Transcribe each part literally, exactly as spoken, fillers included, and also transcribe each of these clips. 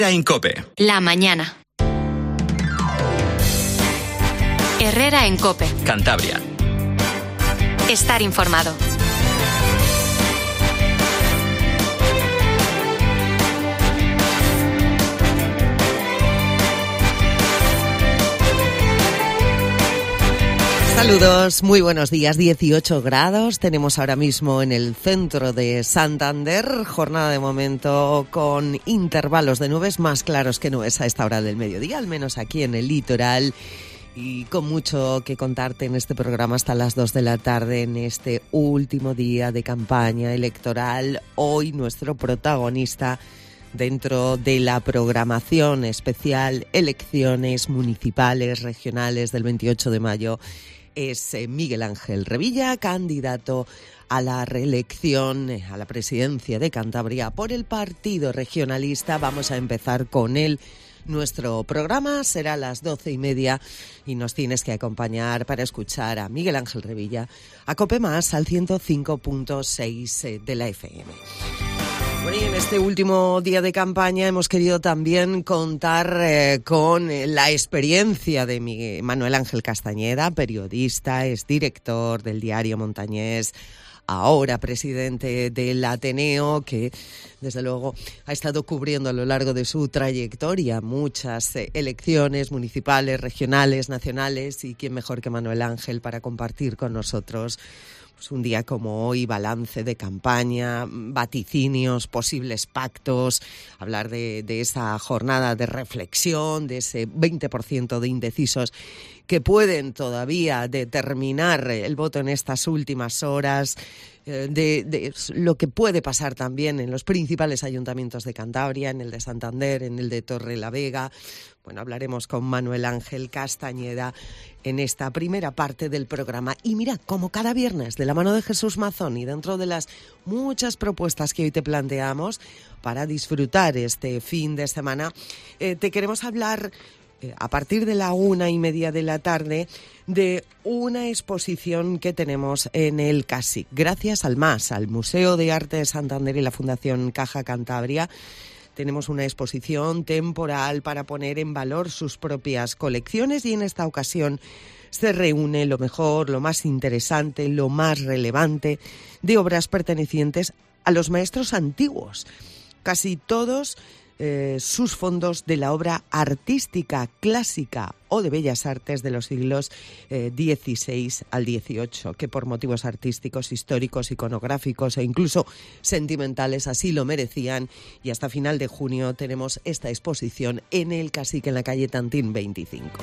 En COPE. La mañana. Herrera en COPE. Cantabria. Estar informado. Saludos, muy buenos días. dieciocho grados tenemos ahora mismo en el centro de Santander. Jornada de momento con intervalos de nubes más claros que nubes a esta hora del mediodía, al menos aquí en el litoral. Y con mucho que contarte en este programa hasta las dos de la tarde, en este último día de campaña electoral. Hoy nuestro protagonista dentro de la programación especial Elecciones Municipales Regionales del veintiocho de mayo es Miguel Ángel Revilla, candidato a la reelección a la presidencia de Cantabria por el Partido Regionalista. Vamos a empezar con él. Nuestro programa será a las doce y media y nos tienes que acompañar para escuchar a Miguel Ángel Revilla a COPE Más al ciento cinco punto seis de la F M. Bueno, y en este último día de campaña hemos querido también contar eh, con la experiencia de Miguel, Manuel Ángel Castañeda, periodista, es director del diario Montañés, ahora presidente del Ateneo, que desde luego ha estado cubriendo a lo largo de su trayectoria muchas eh, elecciones municipales, regionales, nacionales, y quién mejor que Manuel Ángel para compartir con nosotros un día como hoy, balance de campaña, vaticinios, posibles pactos, hablar de, de esa jornada de reflexión, de ese veinte por ciento de indecisos que pueden todavía determinar el voto en estas últimas horas, eh, de, de lo que puede pasar también en los principales ayuntamientos de Cantabria, en el de Santander, en el de Torrelavega. Bueno, hablaremos con Manuel Ángel Castañeda en esta primera parte del programa. Y mira, como cada viernes, de la mano de Jesús Mazón y dentro de las muchas propuestas que hoy te planteamos para disfrutar este fin de semana, eh, te queremos hablar eh, a partir de la una y media de la tarde de una exposición que tenemos en el CASIC. Gracias al MAS, al Museo de Arte de Santander y la Fundación Caja Cantabria, tenemos una exposición temporal para poner en valor sus propias colecciones y en esta ocasión se reúne lo mejor, lo más interesante, lo más relevante de obras pertenecientes a los maestros antiguos. Casi todos eh, sus fondos de la obra artística clásica o de bellas artes de los siglos eh, dieciséis al dieciocho, que por motivos artísticos, históricos, iconográficos e incluso sentimentales así lo merecían. Y hasta final de junio tenemos esta exposición en el Cacique, en la calle Tantín veinticinco.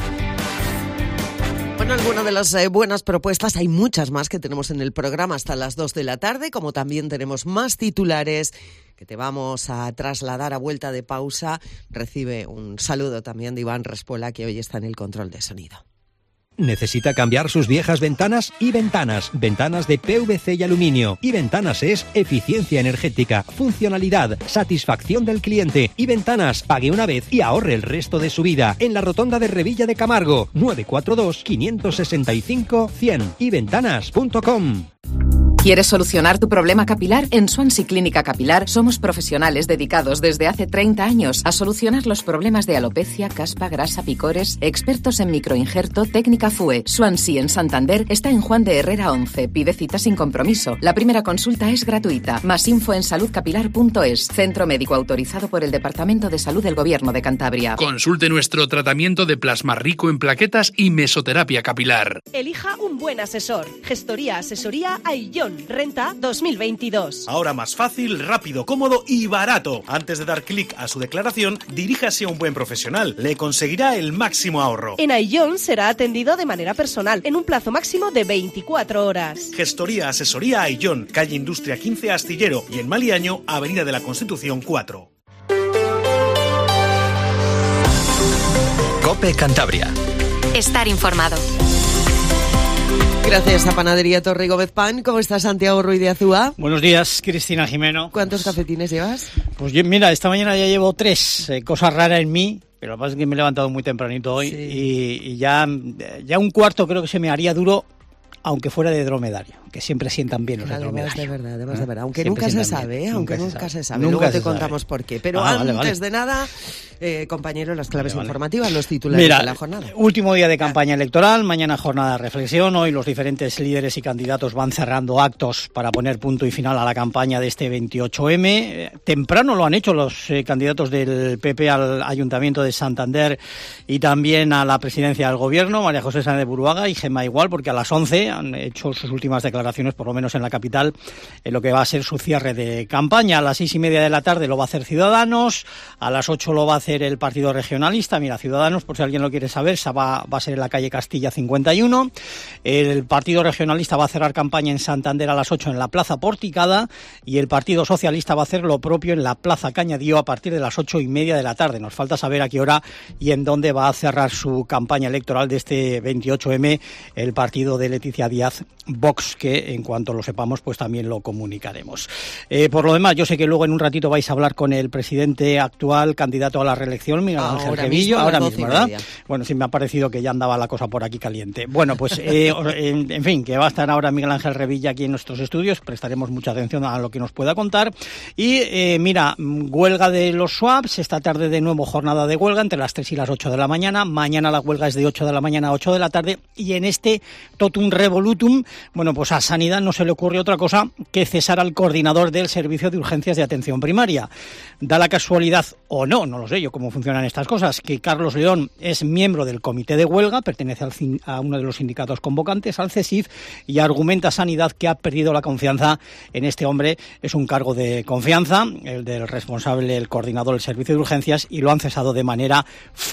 Bueno, algunas de las eh, buenas propuestas, hay muchas más que tenemos en el programa hasta las dos de la tarde, como también tenemos más titulares que te vamos a trasladar a vuelta de pausa. Recibe un saludo también de Iván Respola, que hoy está en el control de sonido. ¿Necesita cambiar sus viejas ventanas? Y Ventanas, ventanas de P V C y aluminio. Y Ventanas es eficiencia energética, funcionalidad, satisfacción del cliente. Y Ventanas, pague una vez y ahorre el resto de su vida. En la rotonda de Revilla de Camargo, nueve cuatro dos, cinco seis cinco, cien. y ventanas punto com. ¿Quieres solucionar tu problema capilar? En Swansea Clínica Capilar somos profesionales dedicados desde hace treinta años a solucionar los problemas de alopecia, caspa, grasa, picores, expertos en microinjerto, técnica F U E. Swansea en Santander está en Juan de Herrera once. Pide cita sin compromiso. La primera consulta es gratuita. Más info en salud capilar punto es. Centro médico autorizado por el Departamento de Salud del Gobierno de Cantabria. Consulte nuestro tratamiento de plasma rico en plaquetas y mesoterapia capilar. Elija un buen asesor. Gestoría Asesoría Aillón. Renta dos mil veintidós. Ahora más fácil, rápido, cómodo y barato. Antes de dar clic a su declaración, diríjase a un buen profesional. Le conseguirá el máximo ahorro. En Aillón será atendido de manera personal, en un plazo máximo de veinticuatro horas. Gestoría Asesoría Aillón, calle Industria quince Astillero y en Maliaño, Avenida de la Constitución cuatro. COPE Cantabria. Estar informado. Gracias a Panadería Torre Gómez Pan. ¿Cómo está Santiago Ruiz de Azúa? Buenos días, Cristina Jimeno. ¿Cuántos cafetines llevas? Pues yo, mira, esta mañana ya llevo tres, eh, cosa rara en mí, pero lo que pasa es que me he levantado muy tempranito hoy, sí. y, y ya, ya un cuarto creo que se me haría duro aunque fuera de dromedario, que siempre sientan bien los de dromedario. De verdad, de verdad, de verdad. Aunque Siempre nunca se sientan sabe, bien. ¿eh? Aunque Nunca nunca se se sabe. sabe. Nunca Luego se te sabe. contamos por qué. Pero Ah, antes vale, vale. de nada, eh, compañeros, las claves vale, vale. informativas, los titulares Mira, de la jornada. Último día de campaña electoral, mañana jornada de reflexión. Hoy los diferentes líderes y candidatos van cerrando actos para poner punto y final a la campaña de este veintiocho eme. Eh, temprano lo han hecho los eh, candidatos del P P al Ayuntamiento de Santander y también a la presidencia del Gobierno, María José Sáenz de Buruaga y Gemma Igual, porque a las once han hecho sus últimas declaraciones, por lo menos en la capital, en lo que va a ser su cierre de campaña. A las seis y media de la tarde lo va a hacer Ciudadanos, a las ocho lo va a hacer el Partido Regionalista. Mira, Ciudadanos, por si alguien lo quiere saber, va, va a ser en la calle Castilla cincuenta y uno. El Partido Regionalista va a cerrar campaña en Santander a las ocho en la Plaza Porticada y el Partido Socialista va a hacer lo propio en la Plaza Cañadío a partir de las ocho y media de la tarde. Nos falta saber a qué hora y en dónde va a cerrar su campaña electoral de este veintiocho eme el partido de Leticia Díaz, Vox, que en cuanto lo sepamos pues también lo comunicaremos. Eh, por lo demás, yo sé que luego en un ratito vais a hablar con el presidente actual, candidato a la reelección, Miguel Ángel ahora Revillo, mismo, ahora mismo, ¿verdad? Media. Bueno, sí me ha parecido que ya andaba la cosa por aquí caliente. Bueno, pues eh, en, en fin, que va a estar ahora Miguel Ángel Revilla aquí en nuestros estudios, prestaremos mucha atención a lo que nos pueda contar. Y eh, mira, huelga de los swaps, esta tarde de nuevo jornada de huelga entre las tres y las ocho de la mañana, mañana la huelga es de ocho de la mañana a ocho de la tarde y en este totum revolutum, bueno, pues a Sanidad no se le ocurre otra cosa que cesar al coordinador del Servicio de Urgencias de Atención Primaria. Da la casualidad, o no, no lo sé yo cómo funcionan estas cosas, que Carlos León es miembro del comité de huelga, pertenece al, a uno de los sindicatos convocantes, al CESIF, y argumenta Sanidad que ha perdido la confianza en este hombre. Es un cargo de confianza, el del responsable, el coordinador del Servicio de Urgencias, y lo han cesado de manera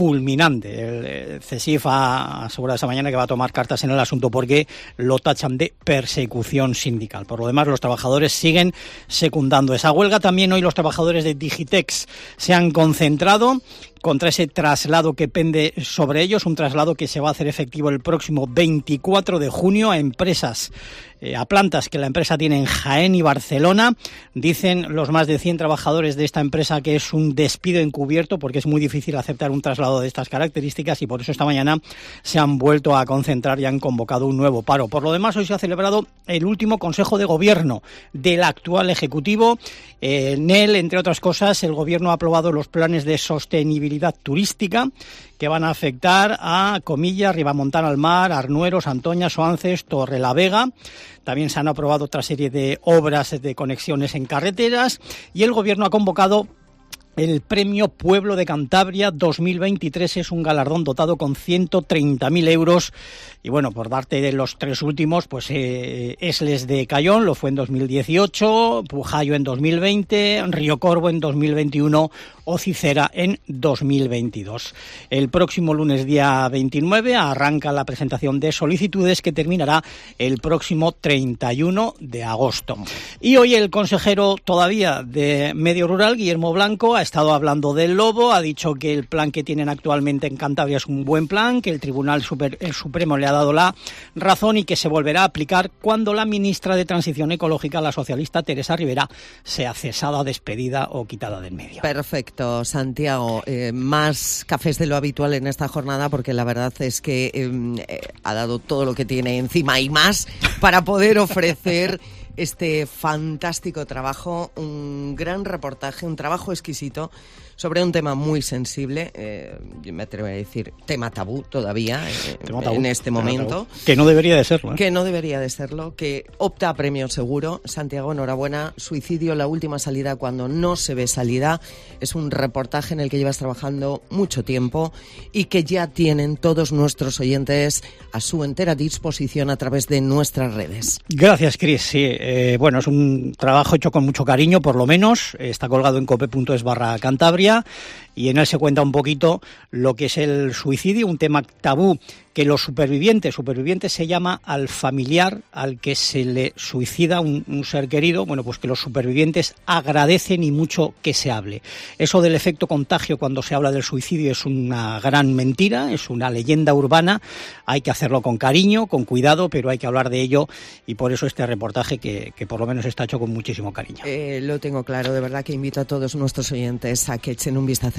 fulminante. El CESIF ha asegurado esta mañana que va a tomar cartas en el asunto porque lo tachan de persecución sindical. Por lo demás, los trabajadores siguen secundando esa huelga. También hoy los trabajadores de Digitex se han concentrado contra ese traslado que pende sobre ellos, un traslado que se va a hacer efectivo el próximo veinticuatro de junio a empresas, eh, a plantas que la empresa tiene en Jaén y Barcelona. Dicen los más de cien trabajadores de esta empresa que es un despido encubierto porque es muy difícil aceptar un traslado de estas características y por eso esta mañana se han vuelto a concentrar y han convocado un nuevo paro. Por lo demás, hoy se ha celebrado el último Consejo de Gobierno del actual Ejecutivo. Eh, en él, entre otras cosas, el Gobierno ha aprobado los planes de sostenibilidad turística que van a afectar a Comillas, Ribamontana al Mar, Arnueros, Antoña, Soances, Torrelavega. También se han aprobado otra serie de obras de conexiones en carreteras y el Gobierno ha convocado el Premio Pueblo de Cantabria dos mil veintitrés. Es un galardón dotado con ciento treinta mil euros. Y bueno, por darte de los tres últimos, pues eh, Esles de Cayón lo fue en dos mil dieciocho, Pujayo en dos mil veinte, Río Corvo en dos mil veintiuno o Cicera en dos mil veintidós. El próximo lunes día veintinueve arranca la presentación de solicitudes que terminará el próximo treinta y uno de agosto. Y hoy el consejero todavía de Medio Rural, Guillermo Blanco, ha estado hablando del lobo, ha dicho que el plan que tienen actualmente en Cantabria es un buen plan, que el Tribunal Super, el Supremo le ha dado la razón y que se volverá a aplicar cuando la ministra de Transición Ecológica, la socialista Teresa Rivera, sea cesada, despedida o quitada del medio. Perfecto, Santiago. Eh, más cafés de lo habitual en esta jornada porque la verdad es que eh, ha dado todo lo que tiene encima y más para poder ofrecer este fantástico trabajo, un gran reportaje, un trabajo exquisito sobre un tema muy sensible, eh, yo me atrevo a decir tema tabú todavía eh, tema tabú, en este momento. Que no debería de serlo. ¿eh? Que no debería de serlo, que opta a premio seguro. Santiago, enhorabuena. Suicidio, la última salida cuando no se ve salida. Es un reportaje en el que llevas trabajando mucho tiempo y que ya tienen todos nuestros oyentes a su entera disposición a través de nuestras redes. Gracias, Cris. Sí, eh, bueno, es un trabajo hecho con mucho cariño, por lo menos. Está colgado en cope punto es barra Cantabria. Y en él se cuenta un poquito lo que es el suicidio, un tema tabú que los supervivientes, supervivientes se llama al familiar al que se le suicida un, un ser querido, bueno, pues que los supervivientes agradecen y mucho que se hable. Eso del efecto contagio cuando se habla del suicidio es una gran mentira, es una leyenda urbana, hay que hacerlo con cariño, con cuidado, pero hay que hablar de ello y por eso este reportaje que, que por lo menos está hecho con muchísimo cariño. Eh, lo tengo claro, de verdad que invito a todos nuestros oyentes a que echen un vistazo en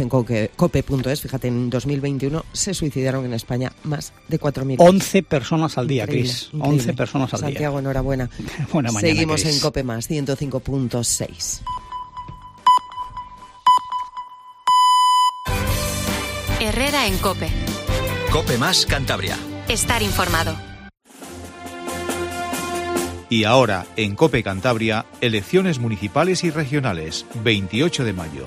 en cope punto es. Fíjate, en dos mil veintiuno se suicidaron en España más de cuatro mil. once personas al día, Increíble, Cris. increíble. once personas al Santiago, día. enhorabuena. Buena mañana, Seguimos Cris. en Cope Más, ciento cinco punto seis. Herrera en Cope. Cope Más Cantabria. Estar informado. Y ahora, en Cope Cantabria, elecciones municipales y regionales, veintiocho de mayo.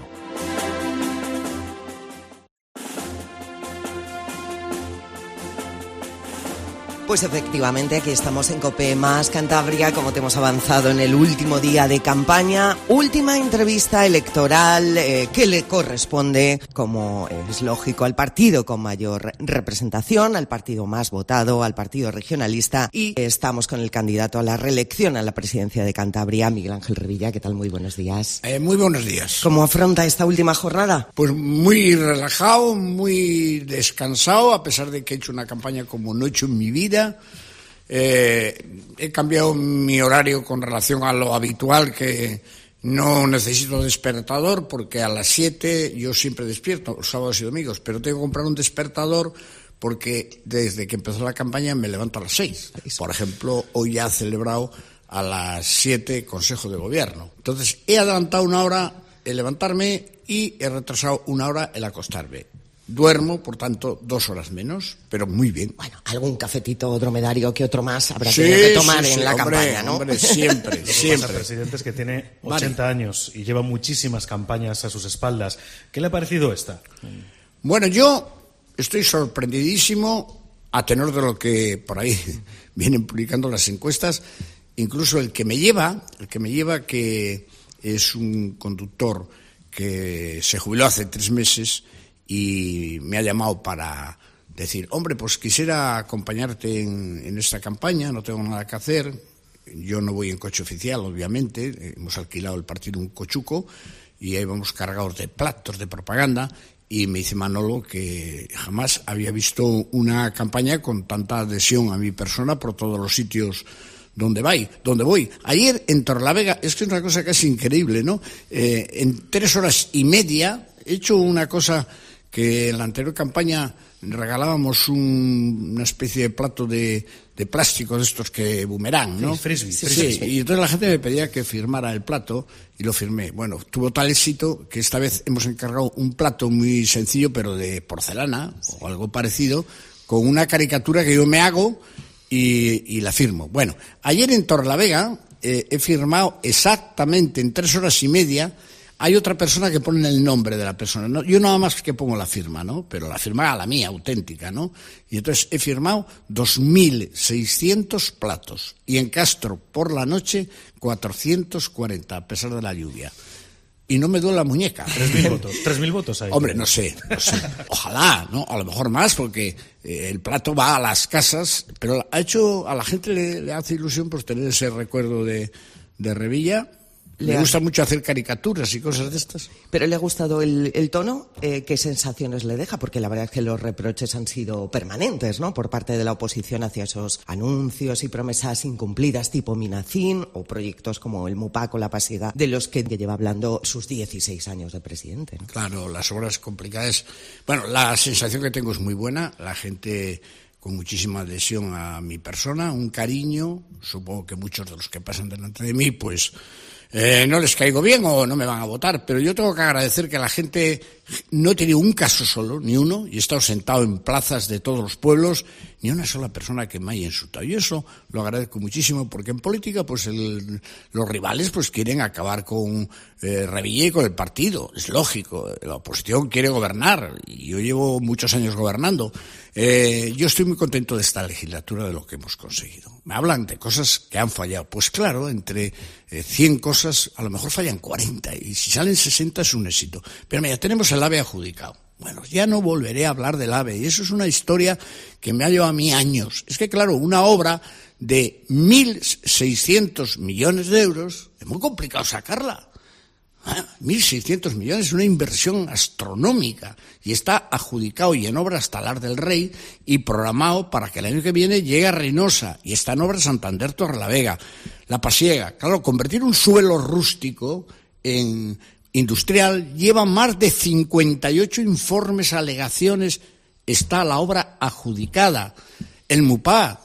Pues efectivamente, aquí estamos en Cope Más Cantabria, como te hemos avanzado en el último día de campaña, última entrevista electoral eh, que le corresponde, como es lógico, al partido con mayor representación, al partido más votado, al partido regionalista, y estamos con el candidato a la reelección a la presidencia de Cantabria, Miguel Ángel Revilla. ¿Qué tal? Muy buenos días. Eh, muy buenos días. ¿Cómo afronta esta última jornada? Pues muy relajado, muy descansado, a pesar de que he hecho una campaña como no he hecho en mi vida. Eh, he cambiado mi horario con relación a lo habitual, que no necesito despertador, porque a las siete yo siempre despierto, sábados y domingos, pero tengo que comprar un despertador porque desde que empezó la campaña me levanto a las seis. Por ejemplo, hoy ya he celebrado a las siete Consejo de Gobierno. Entonces, he adelantado una hora el levantarme y he retrasado una hora el acostarme. Duermo, por tanto, dos horas menos, pero muy bien. Bueno, algún cafetito dromedario que otro más habrá sí, tenido que tomar sí, en sí, la hombre, campaña, ¿no? Hombre, siempre, Lo que siempre. pasa, presidente, es que tiene vale. ochenta años y lleva muchísimas campañas a sus espaldas. ¿Qué le ha parecido esta? Bueno, yo estoy sorprendidísimo, a tenor de lo que por ahí vienen publicando las encuestas. Incluso el que me lleva, el que me lleva, que es un conductor que se jubiló hace tres meses y me ha llamado para decir, hombre, pues quisiera acompañarte en, en esta campaña, no tengo nada que hacer. Yo no voy en coche oficial, obviamente, hemos alquilado el partido un cochuco y ahí vamos cargados de platos de propaganda. Y me dice Manolo que jamás había visto una campaña con tanta adhesión a mi persona por todos los sitios donde voy, donde voy. Ayer en Torrelavega, es que es una cosa casi increíble, ¿no? Eh, en tres horas y media he hecho una cosa que en la anterior campaña regalábamos un, una especie de plato de, de plástico de estos que boomerang, ¿no? Sí, frisbee, sí, frisbee. sí, y entonces la gente me pedía que firmara el plato y lo firmé. Bueno, tuvo tal éxito que esta vez hemos encargado un plato muy sencillo, pero de porcelana o algo parecido, con una caricatura que yo me hago y, y la firmo. Bueno, ayer en Torrelavega eh, he firmado exactamente en tres horas y media. Hay otra persona que pone el nombre de la persona, ¿no? Yo nada más que pongo la firma, ¿no? Pero la firma a la mía, auténtica, ¿no? Y entonces he firmado dos mil seiscientos platos. Y en Castro, por la noche, cuatrocientos cuarenta, a pesar de la lluvia. Y no me duele la muñeca. Tres mil votos. Tres mil votos ahí. Hombre, no sé, no sé. Ojalá, ¿no? A lo mejor más, porque eh, el plato va a las casas, pero ha hecho, a la gente le, le hace ilusión pues tener ese recuerdo de, de Revilla. Le gusta mucho hacer caricaturas y cosas de estas. ¿Pero le ha gustado el, el tono? Eh, ¿Qué sensaciones le deja? Porque la verdad es que los reproches han sido permanentes, ¿no? Por parte de la oposición hacia esos anuncios y promesas incumplidas tipo Minacín o proyectos como el MUPAC o la Pasiega, de los que lleva hablando sus dieciséis años de presidente, ¿no? Claro, las obras complicadas. Bueno, la sensación que tengo es muy buena. La gente con muchísima adhesión a mi persona, un cariño. Supongo que muchos de los que pasan delante de mí, pues Eh, no les caigo bien o no me van a votar, pero yo tengo que agradecer que la gente no he tenido un caso solo, ni uno, y he estado sentado en plazas de todos los pueblos, ni una sola persona que me haya insultado. Y eso lo agradezco muchísimo, porque en política pues el, los rivales pues quieren acabar con eh, Revilla y con el partido, es lógico, la oposición quiere gobernar, y yo llevo muchos años gobernando. Eh, yo estoy muy contento de esta legislatura, de lo que hemos conseguido. Me hablan de cosas que han fallado. Pues claro, entre eh, cien cosas, a lo mejor fallan cuarenta, y si salen sesenta es un éxito. Pero mira, tenemos el AVE adjudicado. Bueno, ya no volveré a hablar del AVE, y eso es una historia que me ha llevado a mí años. Es que claro, una obra de mil seiscientos millones de euros, es muy complicado sacarla. mil seiscientos millones es una inversión astronómica y está adjudicado y en obra hasta Lar del Rey y programado para que el año que viene llegue a Reynosa, y está en obra Santander Torrelavega, La Pasiega. Claro, convertir un suelo rústico en industrial, lleva más de cincuenta y ocho informes, alegaciones, está la obra adjudicada. El MUPA,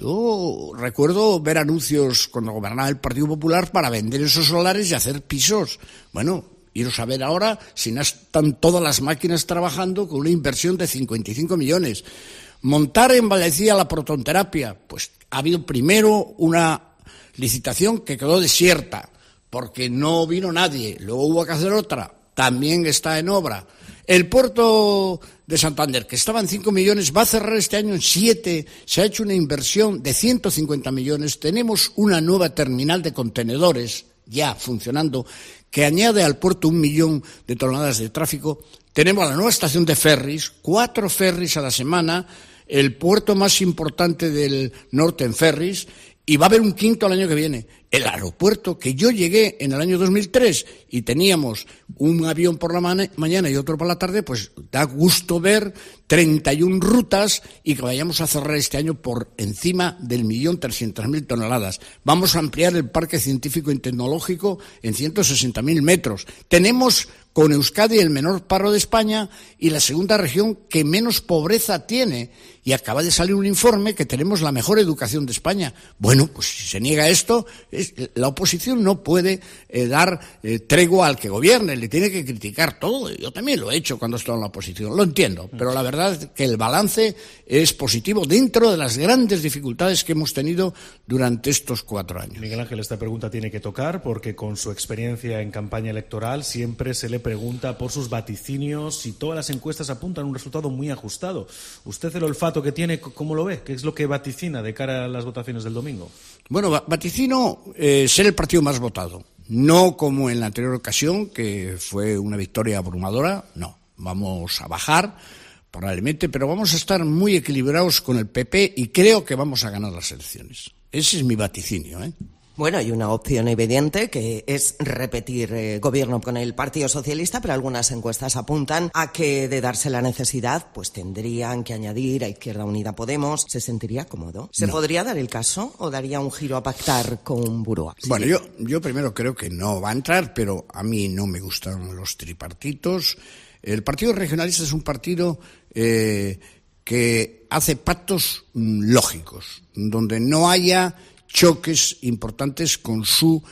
yo recuerdo ver anuncios cuando gobernaba el Partido Popular para vender esos solares y hacer pisos. Bueno, iros a ver ahora si no están todas las máquinas trabajando con una inversión de cincuenta y cinco millones. Montar en Vallecía la protonterapia, pues ha habido primero una licitación que quedó desierta porque no vino nadie, luego hubo que hacer otra, también está en obra. El puerto de Santander, que estaba en cinco millones, va a cerrar este año en siete, se ha hecho una inversión de ciento cincuenta millones, tenemos una nueva terminal de contenedores ya funcionando, que añade al puerto un millón de toneladas de tráfico, tenemos la nueva estación de ferries, cuatro ferries a la semana, el puerto más importante del norte en ferries, y va a haber un quinto el año que viene. El aeropuerto, que yo llegué en el año dos mil tres y teníamos un avión por la ma- mañana y otro por la tarde, pues da gusto ver treinta y una rutas y que vayamos a cerrar este año por encima del millón trescientas mil toneladas. Vamos a ampliar el parque científico y tecnológico en ciento sesenta mil metros. Tenemos con Euskadi el menor paro de España y la segunda región que menos pobreza tiene. Y acaba de salir un informe que tenemos la mejor educación de España. Bueno, pues si se niega esto, es, la oposición no puede eh, dar eh, tregua al que gobierne, le tiene que criticar todo. Yo también lo he hecho cuando estoy en la oposición, lo entiendo, pero la verdad es que el balance es positivo dentro de las grandes dificultades que hemos tenido durante estos cuatro años. Miguel Ángel, esta pregunta tiene que tocar porque con su experiencia en campaña electoral siempre se le pregunta por sus vaticinios y todas las encuestas apuntan a un resultado muy ajustado. ¿Usted el olfato que tiene, cómo lo ve? ¿Qué es lo que vaticina de cara a las votaciones del domingo? Bueno, vaticino eh, ser el partido más votado. No como en la anterior ocasión, que fue una victoria abrumadora. No, vamos a bajar probablemente, pero vamos a estar muy equilibrados con el P P y creo que vamos a ganar las elecciones. Ese es mi vaticinio, ¿eh? Bueno, hay una opción evidente que es repetir eh, gobierno con el Partido Socialista, pero algunas encuestas apuntan a que de darse la necesidad, pues tendrían que añadir a Izquierda Unida Podemos. ¿Se sentiría cómodo? ¿Se no. podría dar el caso o daría un giro a pactar con Buruaga? Bueno, yo, yo primero creo que no va a entrar, pero a mí no me gustan los tripartitos. El Partido Regionalista es un partido eh, que hace pactos mm, lógicos, donde no haya choques importantes con su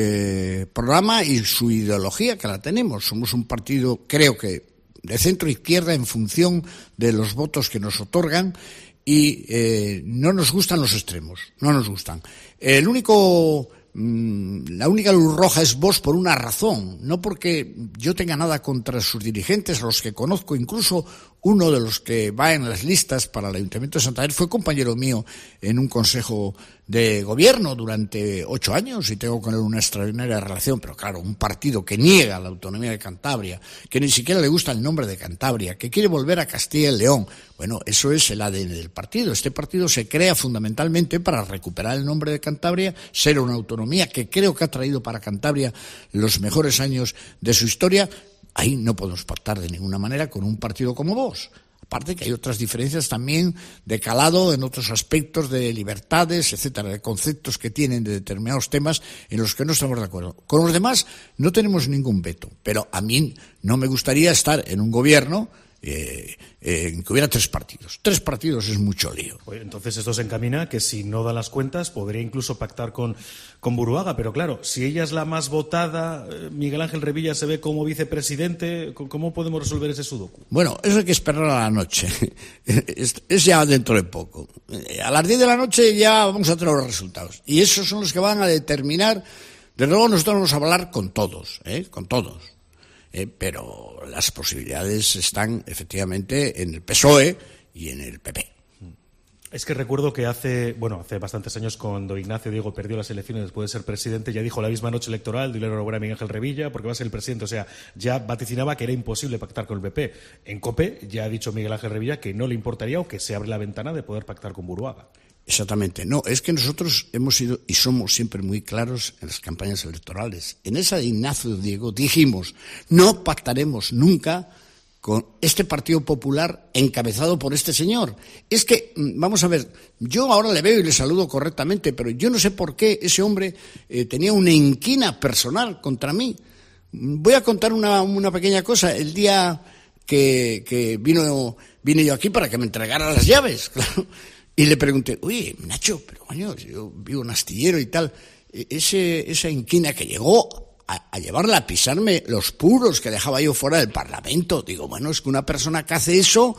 eh, programa y su ideología, que la tenemos. Somos un partido, creo que, de centro-izquierda en función de los votos que nos otorgan y eh, no nos gustan los extremos, no nos gustan. El único... La única luz roja es Vox por una razón, no porque yo tenga nada contra sus dirigentes, a los que conozco, incluso uno de los que va en las listas para el Ayuntamiento de Santander fue compañero mío en un consejo de gobierno durante ocho años y tengo con él una extraordinaria relación, pero claro, un partido que niega la autonomía de Cantabria, que ni siquiera le gusta el nombre de Cantabria, que quiere volver a Castilla y León, bueno, eso es el A D N del partido. Este partido se crea fundamentalmente para recuperar el nombre de Cantabria, ser una autonomía que creo que ha traído para Cantabria los mejores años de su historia. Ahí no podemos pactar de ninguna manera con un partido como Vox. Aparte que hay otras diferencias también de calado en otros aspectos de libertades, etcétera, de conceptos que tienen de determinados temas en los que no estamos de acuerdo. Con los demás no tenemos ningún veto, pero a mí no me gustaría estar en un gobierno Eh, eh, que hubiera tres partidos. Tres partidos es mucho lío. Oye, entonces esto se encamina que si no da las cuentas podría incluso pactar con, con Buruaga, pero claro, si ella es la más votada, Miguel Ángel Revilla se ve como vicepresidente, ¿cómo podemos resolver ese sudoku? Bueno, eso hay que esperar a la noche. es, es ya dentro de poco. A las diez de la noche ya vamos a tener los resultados. Y esos son los que van a determinar. Desde luego nosotros vamos a hablar con todos, ¿eh? con todos. Eh, pero las posibilidades están efectivamente en el P S O E y en el P P. Es que recuerdo que hace, bueno, hace bastantes años cuando Ignacio Diego perdió las elecciones después de ser presidente, ya dijo la misma noche electoral, dile enhorabuena a Miguel Ángel Revilla porque va a ser el presidente, o sea, ya vaticinaba que era imposible pactar con el P P. En COPE ya ha dicho Miguel Ángel Revilla que no le importaría o que se abre la ventana de poder pactar con Buruaga. Exactamente. No, es que nosotros hemos sido y somos siempre muy claros en las campañas electorales. En esa de Ignacio Diego dijimos, no pactaremos nunca con este Partido Popular encabezado por este señor. Es que, vamos a ver, yo ahora le veo y le saludo correctamente, pero yo no sé por qué ese hombre eh, tenía una inquina personal contra mí. Voy a contar una, una pequeña cosa. El día que, que vino, vine yo aquí para que me entregara las llaves, claro, y le pregunté, oye, Nacho, pero coño, yo vivo en Astillero y tal, ese, esa inquina que llegó a, a llevarla a pisarme los puros que dejaba yo fuera del Parlamento, digo, bueno, es que una persona que hace eso,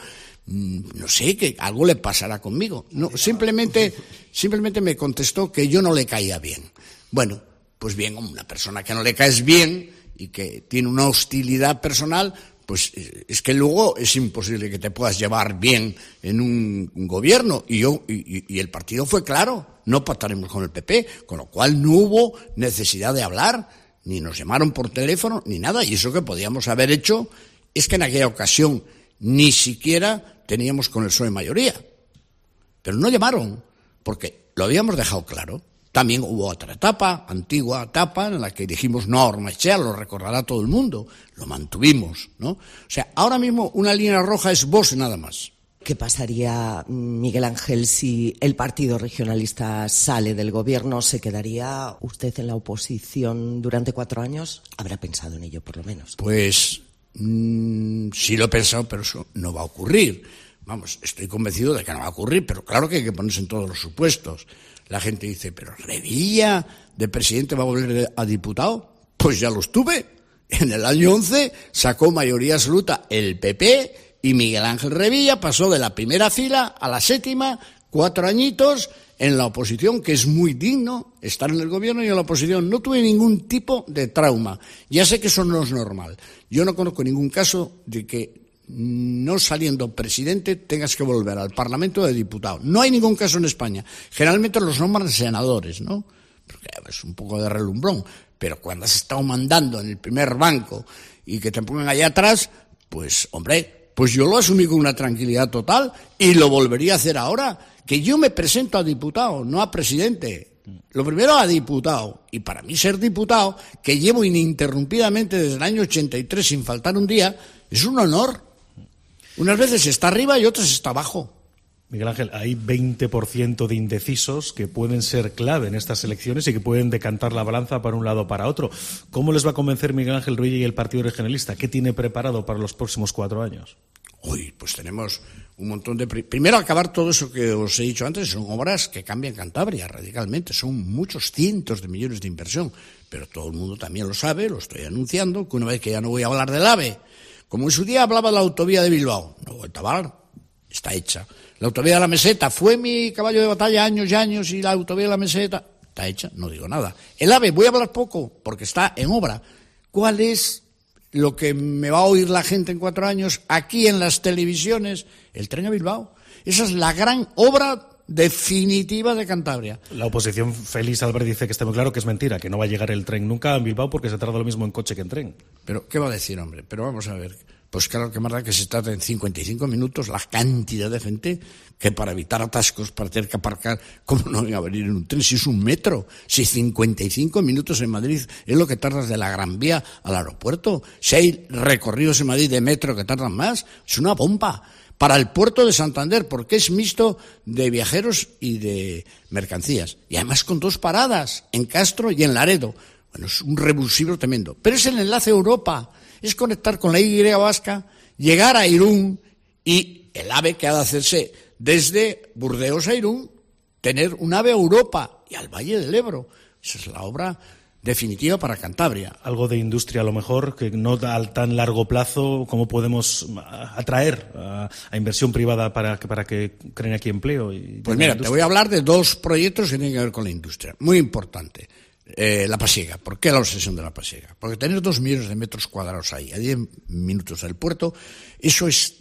no sé, que algo le pasará conmigo. No, simplemente, simplemente me contestó que yo no le caía bien. Bueno, pues bien, una persona que no le caes bien y que tiene una hostilidad personal, pues es que luego es imposible que te puedas llevar bien en un, un gobierno. Y yo y, y el partido fue claro, no pactaremos con el P P, con lo cual no hubo necesidad de hablar, ni nos llamaron por teléfono, ni nada. Y eso que podíamos haber hecho es que en aquella ocasión ni siquiera teníamos con el P S O E mayoría. Pero no llamaron, porque lo habíamos dejado claro. También hubo otra etapa, antigua etapa, en la que dijimos no a Ormaechea, lo recordará todo el mundo, lo mantuvimos, ¿no? O sea, ahora mismo una línea roja es Vox nada más. ¿Qué pasaría, Miguel Ángel, si el Partido Regionalista sale del gobierno? ¿Se quedaría usted en la oposición durante cuatro años? Habrá pensado en ello, por lo menos. Pues mmm, sí lo he pensado, pero eso no va a ocurrir. Vamos, estoy convencido de que no va a ocurrir, pero claro que hay que ponerse en todos los supuestos. La gente dice, ¿pero Revilla de presidente va a volver a diputado? Pues ya lo estuve. En el año once sacó mayoría absoluta el P P y Miguel Ángel Revilla pasó de la primera fila a la séptima, cuatro añitos en la oposición, que es muy digno estar en el gobierno y en la oposición. No tuve ningún tipo de trauma. Ya sé que eso no es normal. Yo no conozco ningún caso de que no saliendo presidente tengas que volver al Parlamento de diputado. No hay ningún caso en España. Generalmente los nombran senadores, ¿no? Porque es un poco de relumbrón. Pero cuando has estado mandando en el primer banco y que te pongan allá atrás, pues, hombre, pues yo lo asumí con una tranquilidad total y lo volvería a hacer ahora, que yo me presento a diputado, no a presidente. Lo primero a diputado. Y para mí ser diputado, que llevo ininterrumpidamente desde el año ochenta y tres sin faltar un día, es un honor. Unas veces está arriba y otras está abajo. Miguel Ángel, hay veinte por ciento de indecisos que pueden ser clave en estas elecciones y que pueden decantar la balanza para un lado o para otro. ¿Cómo les va a convencer Miguel Ángel Revilla y el Partido Regionalista? ¿Qué tiene preparado para los próximos cuatro años? Uy, pues tenemos un montón de... Primero, acabar todo eso que os he dicho antes. Son obras que cambian Cantabria radicalmente. Son muchos cientos de millones de inversión. Pero todo el mundo también lo sabe, lo estoy anunciando, que una vez que ya no voy a hablar del AVE, como en su día hablaba de la autovía de Bilbao, no voy a hablar, está hecha. La autovía de la Meseta fue mi caballo de batalla años y años, y la autovía de la Meseta está hecha, no digo nada. El AVE, voy a hablar poco, porque está en obra. ¿Cuál es lo que me va a oír la gente en cuatro años aquí en las televisiones? El tren a Bilbao. Esa es la gran obra definitiva de Cantabria. La oposición, Félix Álvarez, dice que está muy claro que es mentira, que no va a llegar el tren nunca a Bilbao porque se tarda lo mismo en coche que en tren. Pero, ¿qué va a decir, hombre? Pero vamos a ver. Pues claro que más da que se trata en cincuenta y cinco minutos, la cantidad de gente que para evitar atascos, para tener que aparcar, ¿cómo no van a venir en un tren? Si es un metro, si cincuenta y cinco minutos en Madrid es lo que tardas de la Gran Vía al aeropuerto, si hay recorridos en Madrid de metro que tardan más, es una bomba. Para el puerto de Santander, porque es mixto de viajeros y de mercancías. Y además con dos paradas, en Castro y en Laredo. Bueno, es un revulsivo tremendo. Pero es el enlace a Europa. Es conectar con la Y vasca, llegar a Irún y el AVE que ha de hacerse desde Burdeos a Irún, tener un AVE a Europa y al Valle del Ebro. Esa es la obra definitiva para Cantabria. Algo de industria a lo mejor, que no a tan largo plazo, ¿cómo podemos atraer a, a inversión privada para que, para que creen aquí empleo? Y pues mira, te voy a hablar de dos proyectos que tienen que ver con la industria. Muy importante. Eh, la Pasiega. ¿Por qué la obsesión de la Pasiega? Porque tener dos millones de metros cuadrados ahí, a diez minutos del puerto, eso es...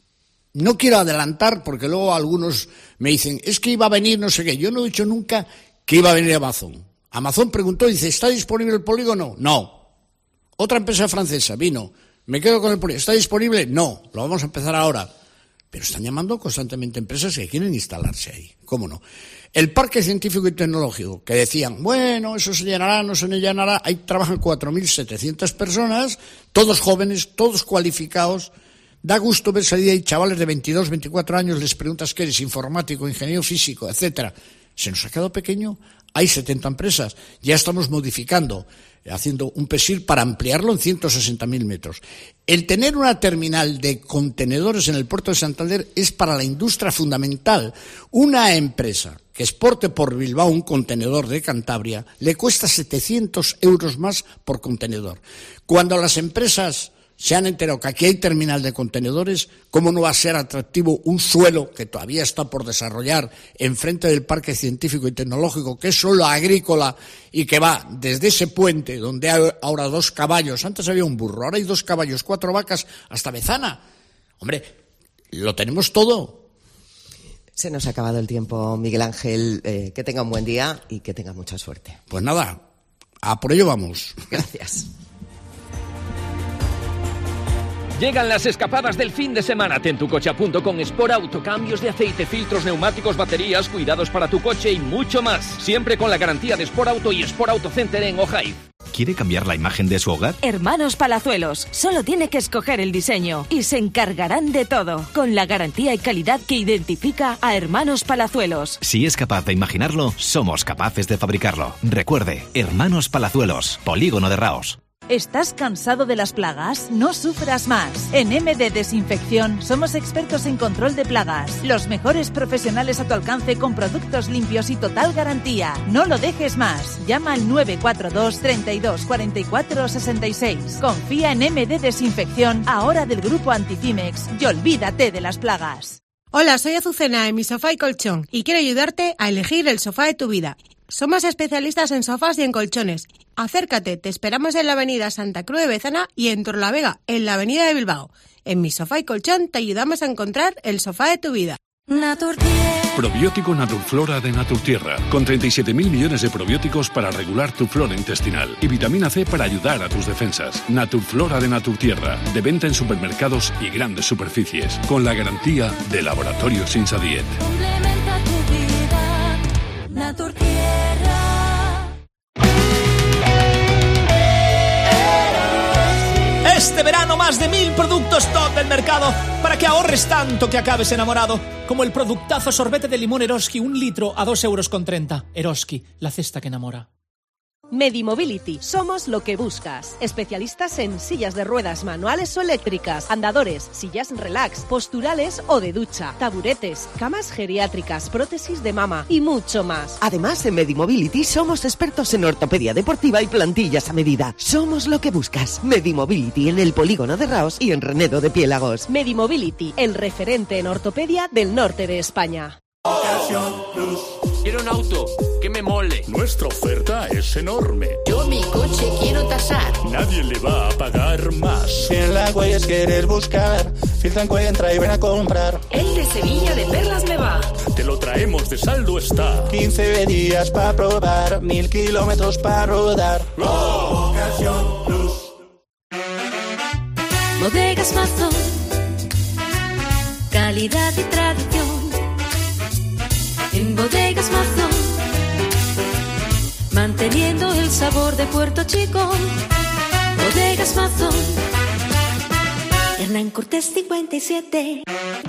No quiero adelantar porque luego algunos me dicen, es que iba a venir no sé qué. Yo no he dicho nunca que iba a venir Amazon. Amazon preguntó y dice, ¿está disponible el polígono? No. Otra empresa francesa vino, me quedo con el polígono. ¿Está disponible? No. Lo vamos a empezar ahora. Pero están llamando constantemente empresas que quieren instalarse ahí. ¿Cómo no? El Parque Científico y Tecnológico, que decían, bueno, eso se llenará, no se llenará. Ahí trabajan cuatro mil setecientas personas, todos jóvenes, todos cualificados. Da gusto ver salir ahí chavales de veintidós, veinticuatro años, les preguntas qué eres, informático, ingeniero físico, etcétera. Se nos ha quedado pequeño hay setenta empresas. Ya estamos modificando, haciendo un PESIR para ampliarlo en ciento sesenta mil metros. El tener una terminal de contenedores en el puerto de Santander es para la industria fundamental. Una empresa que exporte por Bilbao un contenedor de Cantabria le cuesta setecientos euros más por contenedor. Cuando las empresas se han enterado que aquí hay terminal de contenedores, ¿cómo no va a ser atractivo un suelo que todavía está por desarrollar enfrente del Parque Científico y Tecnológico, que es suelo agrícola y que va desde ese puente donde hay ahora dos caballos, antes había un burro, ahora hay dos caballos, cuatro vacas, hasta Bezana? Hombre, lo tenemos todo. Se nos ha acabado el tiempo, Miguel Ángel. Eh, que tenga un buen día y que tenga mucha suerte. Pues nada, a por ello vamos. Gracias. Llegan las escapadas del fin de semana. Ten tu coche a punto con Sport Auto. Cambios de aceite, filtros, neumáticos, baterías, cuidados para tu coche y mucho más. Siempre con la garantía de Sport Auto y Sport Auto Center en Ojaiz. ¿Quiere cambiar la imagen de su hogar? Hermanos Palazuelos. Solo tiene que escoger el diseño y se encargarán de todo. Con la garantía y calidad que identifica a Hermanos Palazuelos. Si es capaz de imaginarlo, somos capaces de fabricarlo. Recuerde, Hermanos Palazuelos, Polígono de Raos. ¿Estás cansado de las plagas? No sufras más. En M D Desinfección somos expertos en control de plagas. Los mejores profesionales a tu alcance con productos limpios y total garantía. No lo dejes más. Llama al nueve cuatro dos, treinta y dos, cuarenta y cuatro, sesenta y seis. Confía en M D Desinfección, ahora del grupo Anticimex, y olvídate de las plagas. Hola, soy Azucena de Mi Sofá y Colchón y quiero ayudarte a elegir el sofá de tu vida. Somos especialistas en sofás y en colchones. Acércate, te esperamos en la avenida Santa Cruz de Bezana y en Torlavega, en la avenida de Bilbao. En Mi Sofá y Colchón te ayudamos a encontrar el sofá de tu vida. Probiótico Naturflora de Naturtierra, con treinta y siete mil millones de probióticos para regular tu flora intestinal y vitamina C para ayudar a tus defensas. Naturflora de Naturtierra, de venta en supermercados y grandes superficies, con la garantía de Laboratorios Insadiet. Complementa tu vida, Naturtierra. Este verano más de mil productos top del mercado para que ahorres tanto que acabes enamorado. Como el productazo sorbete de limón Eroski, un litro a dos euros con treinta. Eroski, la cesta que enamora. Medimobility. Somos lo que buscas. Especialistas en sillas de ruedas manuales o eléctricas, andadores, sillas relax, posturales o de ducha, taburetes, camas geriátricas, prótesis de mama y mucho más. Además, en Medimobility somos expertos en ortopedia deportiva y plantillas a medida. Somos lo que buscas. Medimobility en el Polígono de Raos y en Renedo de Piélagos. Medimobility, el referente en ortopedia del norte de España. Quiero un auto que me mole. Nuestra oferta es enorme. Yo mi coche quiero tasar. Nadie le va a pagar más. Si en la Güelles quieres buscar, filtra, encuentra y ven a comprar. El de Sevilla de Perlas me va. Te lo traemos de saldo está. quince días para probar, mil kilómetros para rodar. ¡Oh! Ocasión Plus. Bodegas Mazón. Calidad y tradición. En Bodegas Mazón, manteniendo el sabor de Puerto Chico. Bodegas Mazón, Hernán Cortés cincuenta y siete.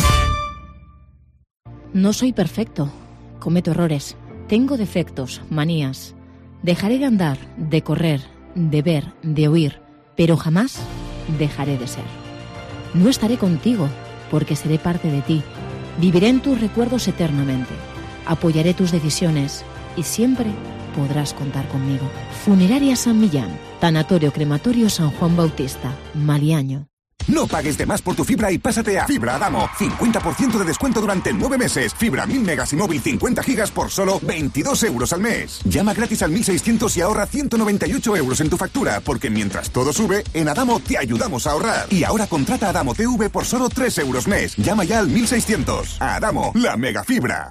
No soy perfecto, cometo errores, tengo defectos, manías. Dejaré de andar, de correr, de ver, de oír, pero jamás dejaré de ser. No estaré contigo, porque seré parte de ti. Viviré en tus recuerdos eternamente. Apoyaré tus decisiones y siempre podrás contar conmigo. Funeraria San Millán, Tanatorio Crematorio San Juan Bautista, Maliaño. No pagues de más por tu fibra y pásate a Fibra Adamo. cincuenta por ciento de descuento durante nueve meses. Fibra mil megas y móvil cincuenta gigas por solo veintidós euros al mes. Llama gratis al mil seiscientos y ahorra ciento noventa y ocho euros en tu factura, porque mientras todo sube, en Adamo te ayudamos a ahorrar. Y ahora contrata Adamo T V por solo tres euros mes. Llama ya al mil seiscientos. A Adamo, la mega fibra.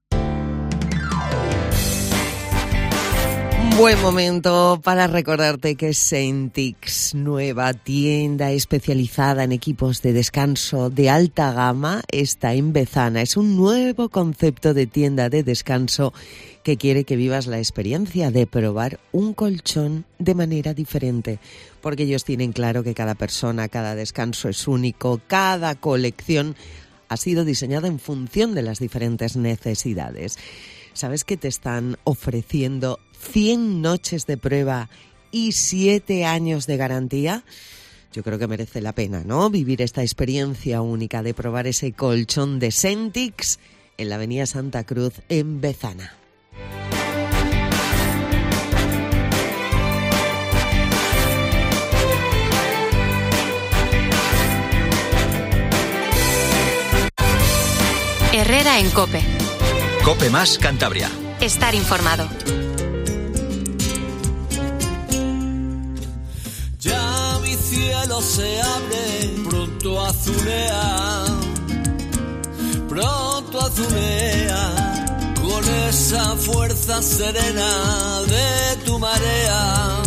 Buen momento para recordarte que Saintix, nueva tienda especializada en equipos de descanso de alta gama, está en Bezana. Es un nuevo concepto de tienda de descanso que quiere que vivas la experiencia de probar un colchón de manera diferente, porque ellos tienen claro que cada persona, cada descanso es único, cada colección ha sido diseñada en función de las diferentes necesidades. ¿Sabes que te están ofreciendo cien noches de prueba y siete años de garantía? Yo creo que merece la pena, ¿no? Vivir esta experiencia única de probar ese colchón de Sentix en la avenida Santa Cruz en Bezana. Herrera en COPE. COPE más Cantabria. Estar informado. Ya mi cielo se abre, pronto azulea, pronto azulea, con esa fuerza serena de tu marea.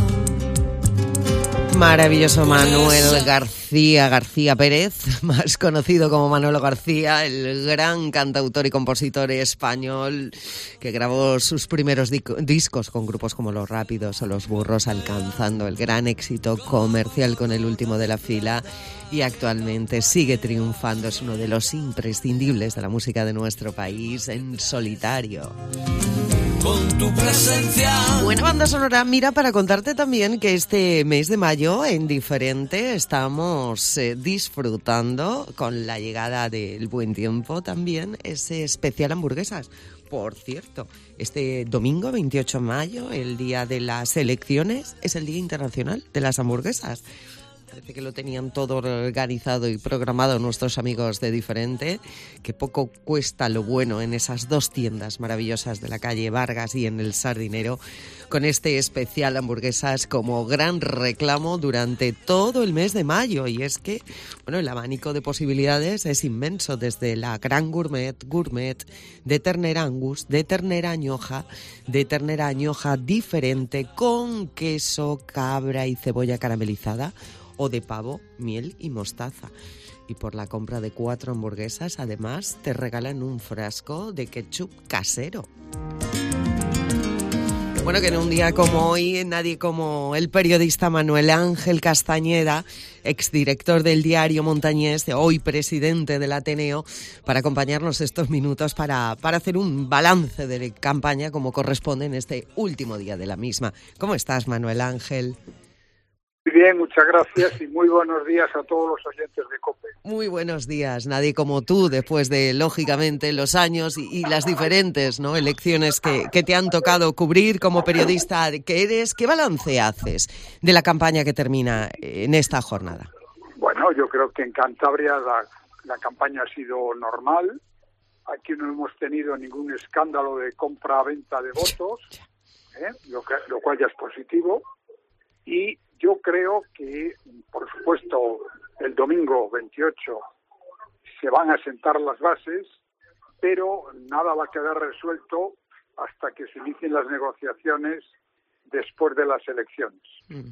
Maravilloso Manuel García, García Pérez, más conocido como Manolo García, el gran cantautor y compositor español que grabó sus primeros di- discos con grupos como Los Rápidos o Los Burros, alcanzando el gran éxito comercial con El Último de la Fila, y actualmente sigue triunfando. Es uno de los imprescindibles de la música de nuestro país en solitario. Con tu presencia. Buena banda sonora. Mira, para contarte también que este mes de mayo en Diferente estamos eh, disfrutando con la llegada del buen tiempo también ese especial hamburguesas. Por cierto, este domingo veintiocho de mayo, el día de las elecciones, es el Día Internacional de las Hamburguesas. Parece que lo tenían todo organizado y programado nuestros amigos de Diferente, que poco cuesta lo bueno en esas dos tiendas maravillosas de la calle Vargas y en el Sardinero, con este especial hamburguesas como gran reclamo durante todo el mes de mayo. Y es que, bueno, el abanico de posibilidades es inmenso, desde la gran gourmet, gourmet, de ternera angus, de ternera añoja, de ternera añoja diferente con queso, cabra y cebolla caramelizada, o de pavo, miel y mostaza. Y por la compra de cuatro hamburguesas, además, te regalan un frasco de ketchup casero. Bueno, que en un día como hoy, nadie como el periodista Manuel Ángel Castañeda, exdirector del diario Montañés, hoy presidente del Ateneo, para acompañarnos estos minutos para, para hacer un balance de campaña como corresponde en este último día de la misma. ¿Cómo estás, Manuel Ángel? Muy bien, muchas gracias y muy buenos días a todos los oyentes de COPE. Muy buenos días. Nadie como tú, después de, lógicamente, los años y, y las diferentes, ¿no?, elecciones que, que te han tocado cubrir como periodista que eres. ¿Qué balance haces de la campaña que termina en esta jornada? Bueno, yo creo que en Cantabria la, la campaña ha sido normal. Aquí no hemos tenido ningún escándalo de compra-venta de votos, ¿eh? lo, que, lo cual ya es positivo. Y yo creo que, por supuesto, el domingo veintiocho se van a sentar las bases, pero nada va a quedar resuelto hasta que se inicien las negociaciones después de las elecciones. Mm.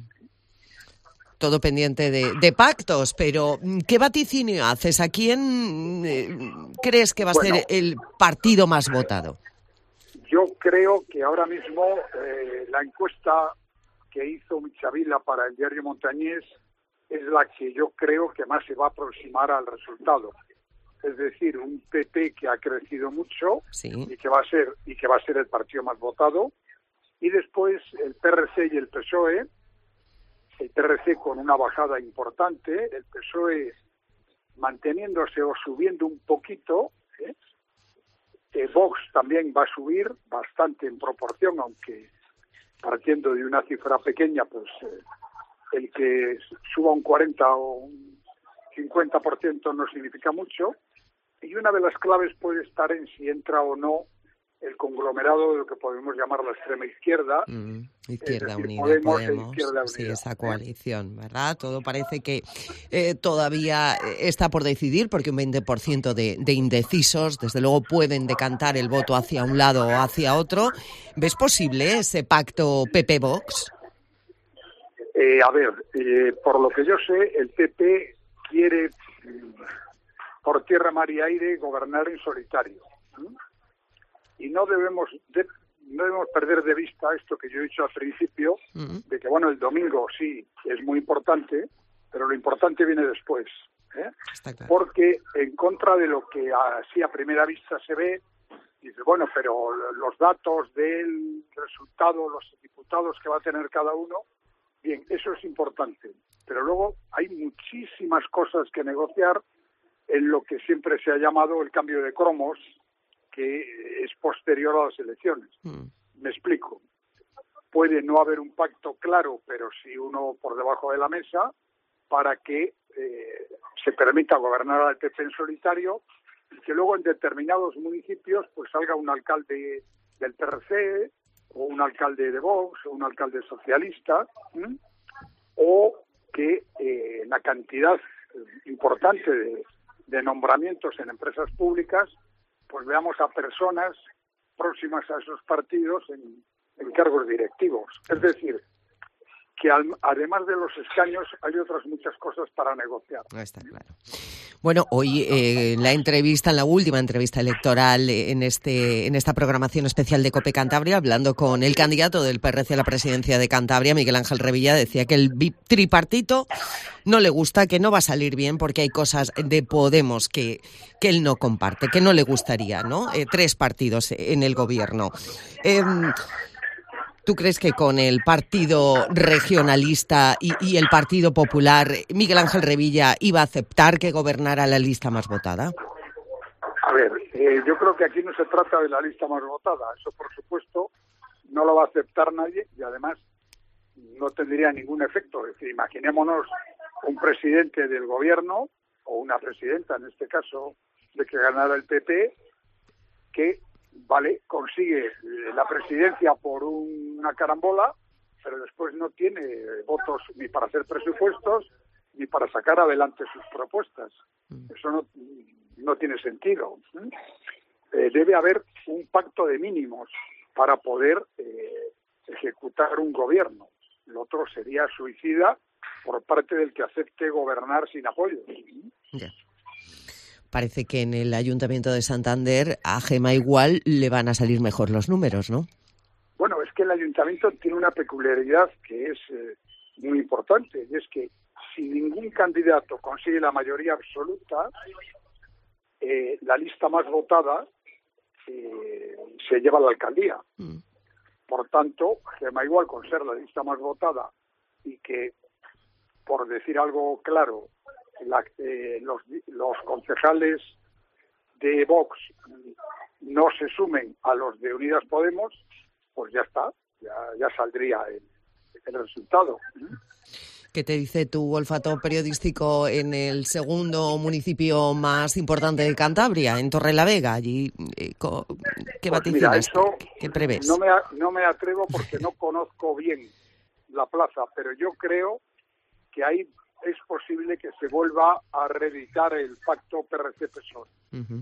Todo pendiente de, de pactos, pero ¿qué vaticinio haces? ¿A quién eh, crees que va a bueno, ser el partido más votado? Yo creo que ahora mismo eh, la encuesta que hizo Michavila para el diario Montañés es la que yo creo que más se va a aproximar al resultado. Es decir, un P P que ha crecido mucho, sí, y que va a ser y que va a ser el partido más votado, y después el P R C y el P S O E, el P R C con una bajada importante, el P S O E manteniéndose o subiendo un poquito, ¿eh? Eh, Vox también va a subir bastante en proporción, aunque partiendo de una cifra pequeña, pues eh, el que suba un cuarenta o un cincuenta por ciento no significa mucho. Y una de las claves puede estar en si entra o no el conglomerado de lo que podemos llamar la extrema izquierda. Mm, izquierda decir, Unida, Podemos, Podemos, Izquierda sí, Unida, esa ¿eh? coalición, ¿verdad? Todo parece que eh, todavía está por decidir, porque un veinte por ciento de, de indecisos, desde luego, pueden decantar el voto hacia un lado o hacia otro. ¿Ves posible ese pacto P P-Vox? Eh, a ver, eh, por lo que yo sé, el P P quiere, por tierra, mar y aire, gobernar en solitario. ¿Mm? Y no debemos de, no debemos perder de vista esto que yo he dicho al principio, uh-huh. de que, bueno, el domingo sí es muy importante, pero lo importante viene después. ¿eh? Claro. Porque en contra de lo que así a primera vista se ve, dices, bueno, pero los datos del resultado, los diputados que va a tener cada uno, bien, eso es importante. Pero luego hay muchísimas cosas que negociar en lo que siempre se ha llamado el cambio de cromos, que es posterior a las elecciones. Mm. Me explico. Puede no haber un pacto claro, pero sí uno por debajo de la mesa, para que eh, se permita gobernar al P P en solitario y que luego en determinados municipios pues salga un alcalde del P R C o un alcalde de Vox o un alcalde socialista, ¿m? o que eh, la cantidad importante de, de nombramientos en empresas públicas pues veamos a personas próximas a esos partidos en, en cargos directivos. Es decir, que al, además de los escaños hay otras muchas cosas para negociar. Está claro. Bueno, hoy eh, en la entrevista, en la última entrevista electoral en este en esta programación especial de COPE Cantabria, hablando con el candidato del P R C a la presidencia de Cantabria, Miguel Ángel Revilla, decía que el tripartito no le gusta, que no va a salir bien porque hay cosas de Podemos que, que él no comparte, que no le gustaría, ¿no? Eh, tres partidos en el gobierno. Eh, ¿Tú crees que con el Partido Regionalista y, y el Partido Popular, Miguel Ángel Revilla iba a aceptar que gobernara la lista más votada? A ver, eh, yo creo que aquí no se trata de la lista más votada. Eso, por supuesto, no lo va a aceptar nadie y, además, no tendría ningún efecto. Es decir, imaginémonos un presidente del gobierno, o una presidenta, en este caso, de que ganara el P P, que... Vale, consigue la presidencia por una carambola, pero después no tiene votos ni para hacer presupuestos ni para sacar adelante sus propuestas. Eso no, no tiene sentido. Eh, debe haber un pacto de mínimos para poder eh, ejecutar un gobierno. Lo otro sería suicida por parte del que acepte gobernar sin apoyo. Yeah. Parece que en el Ayuntamiento de Santander a Gema Igual le van a salir mejor los números, ¿no? Bueno, es que el Ayuntamiento tiene una peculiaridad que es eh, muy importante, y es que si ningún candidato consigue la mayoría absoluta, eh, la lista más votada eh, se lleva a la alcaldía. Mm. Por tanto, Gema Igual, con ser la lista más votada y que, por decir algo claro, La, eh, los, los concejales de Vox no se sumen a los de Unidas Podemos, pues ya está, ya, ya saldría el, el resultado. ¿Qué te dice tu olfato periodístico en el segundo municipio más importante de Cantabria, en Torrelavega? Allí, eh, ¿qué pues vaticinas? Mira, eso ¿Qué prevés? No me, no me atrevo porque no conozco bien la plaza, pero yo creo que hay es posible que se vuelva a reeditar el pacto P R C-P S O E. Uh-huh.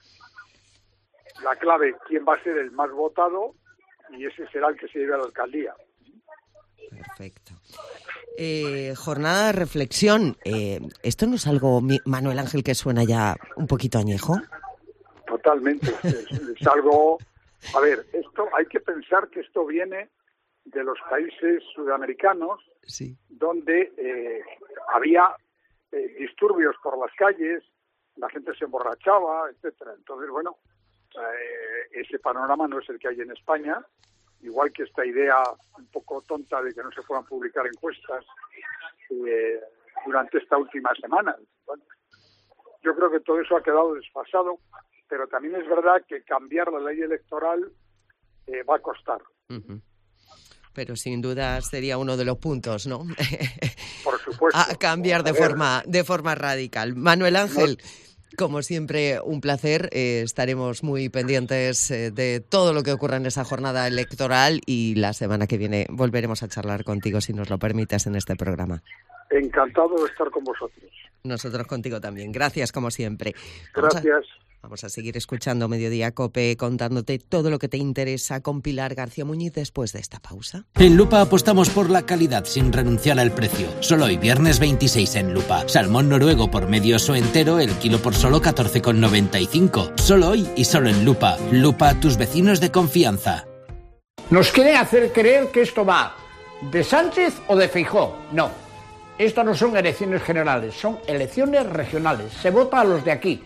La clave, quién va a ser el más votado, y ese será el que se lleve a la alcaldía. Perfecto. Eh, jornada de reflexión. Eh, ¿Esto no es algo, Manuel Ángel, que suena ya un poquito añejo? Totalmente. Es, es algo... A ver, esto hay que pensar que esto viene de los países sudamericanos, sí, donde eh, había eh, disturbios por las calles, la gente se emborrachaba, etcétera. Entonces, bueno, eh, ese panorama no es el que hay en España, igual que esta idea un poco tonta de que no se puedan publicar encuestas eh, durante esta última semana. Bueno, yo creo que todo eso ha quedado desfasado, pero también es verdad que cambiar la ley electoral eh, va a costar. Uh-huh. Pero sin duda sería uno de los puntos, ¿no? Por supuesto. A cambiar de forma, de forma radical. Manuel Ángel, no. Como siempre, un placer. Eh, estaremos muy pendientes eh, de todo lo que ocurra en esa jornada electoral y la semana que viene volveremos a charlar contigo, si nos lo permites, en este programa. Encantado de estar con vosotros. Nosotros contigo también. Gracias, como siempre. Gracias. Vamos a seguir escuchando Mediodía COPE, contándote todo lo que te interesa con Pilar García Muñiz después de esta pausa. En Lupa apostamos por la calidad sin renunciar al precio. Solo hoy, viernes veintiséis en Lupa. Salmón noruego por medio oso entero, el kilo por solo catorce con noventa y cinco. Solo hoy y solo en Lupa. Lupa, tus vecinos de confianza. Nos quieren hacer creer que esto va de Sánchez o de Feijóo. No, esto no son elecciones generales, son elecciones regionales. Se vota a los de aquí.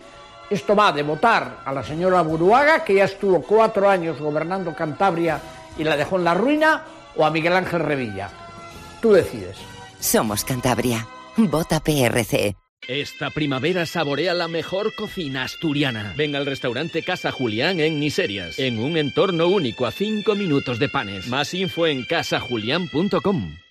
Esto va de votar a la señora Buruaga, que ya estuvo cuatro años gobernando Cantabria y la dejó en la ruina, o a Miguel Ángel Revilla. Tú decides. Somos Cantabria. Vota P R C. Esta primavera saborea la mejor cocina asturiana. Ven al restaurante Casa Julián en Niserias, en un entorno único a cinco minutos de Panes. Más info en casa julián punto com.